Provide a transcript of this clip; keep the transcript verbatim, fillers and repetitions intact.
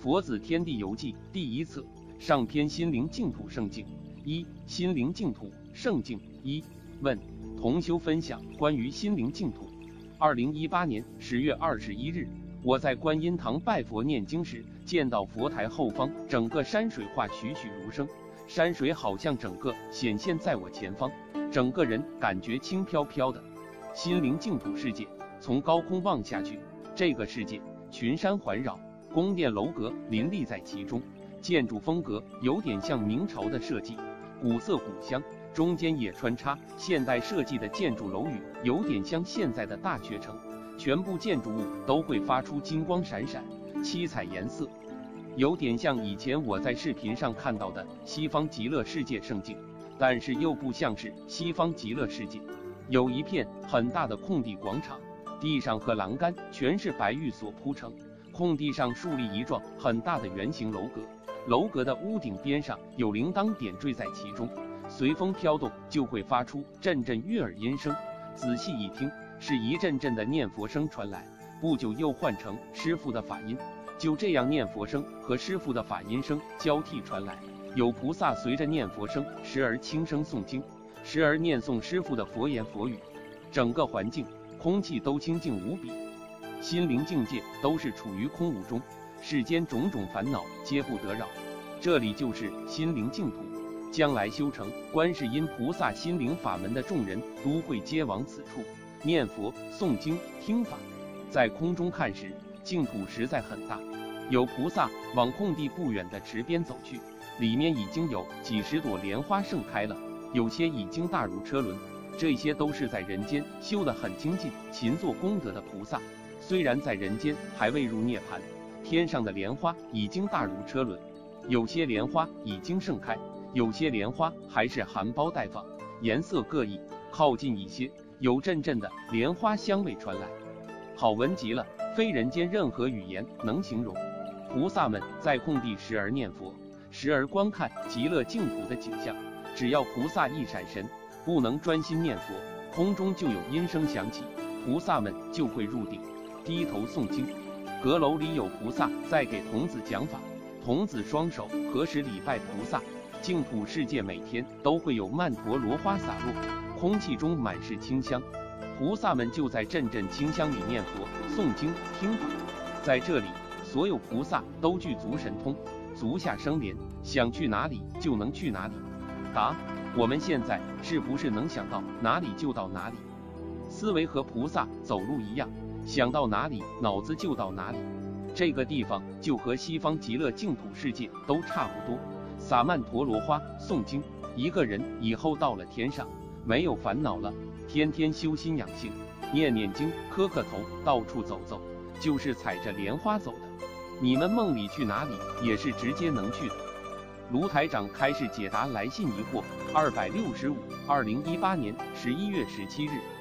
佛子天地游记第一册上篇心灵净土圣境一心灵净土圣境一问同修分享关于心灵净土。二零一八年十月二十一日，我在观音堂拜佛念经时，见到佛台后方整个山水画栩栩如生，山水好像整个显现在我前方，整个人感觉轻飘飘的。心灵净土世界，从高空望下去，这个世界群山环绕，宫殿楼阁林立在其中，建筑风格有点像明朝的设计，古色古香，中间也穿插现代设计的建筑楼宇，有点像现在的大学城，全部建筑物都会发出金光闪闪，七彩颜色，有点像以前我在视频上看到的西方极乐世界圣境，但是又不像是西方极乐世界。有一片很大的空地广场，地上和栏杆全是白玉所铺成，空地上竖立一幢很大的圆形楼阁，楼阁的屋顶边上有铃铛点缀在其中，随风飘动就会发出阵阵悦耳音声，仔细一听，是一阵阵的念佛声传来，不久又换成师父的法音，就这样念佛声和师父的法音声交替传来，有菩萨随着念佛声时而轻声诵经，时而念诵师父的佛言佛语，整个环境空气都清净无比，心灵境界都是处于空无中，世间种种烦恼皆不得扰，这里就是心灵净土。将来修成观世音菩萨心灵法门的众人都会皆往此处念佛诵经听法。在空中看时，净土实在很大，有菩萨往空地不远的池边走去，里面已经有几十朵莲花盛开了，有些已经大如车轮，这些都是在人间修得很精进勤做功德的菩萨，虽然在人间还未入涅槃，天上的莲花已经大如车轮，有些莲花已经盛开，有些莲花还是含苞待放，颜色各异，靠近一些，有阵阵的莲花香味传来，好闻极了，非人间任何语言能形容。菩萨们在空地时而念佛，时而观看极乐净土的景象，只要菩萨一闪神，不能专心念佛，空中就有音声响起，菩萨们就会入定，低头诵经。阁楼里有菩萨在给童子讲法，童子双手合十礼拜菩萨。净土世界每天都会有曼陀罗花洒落，空气中满是清香，菩萨们就在阵阵清香里念佛诵经听法。在这里，所有菩萨都具足神通，足下生莲，想去哪里就能去哪里。答：我们现在是不是能想到哪里就到哪里？思维和菩萨走路一样，想到哪里脑子就到哪里。这个地方就和西方极乐净土世界都差不多，撒曼陀罗花诵经，一个人以后到了天上没有烦恼了，天天修心养性，念念经，磕磕头，到处走走，就是踩着莲花走的。你们梦里去哪里也是直接能去的。卢台长开示解答来信疑惑二百六十五，二零一八年十一月十七日。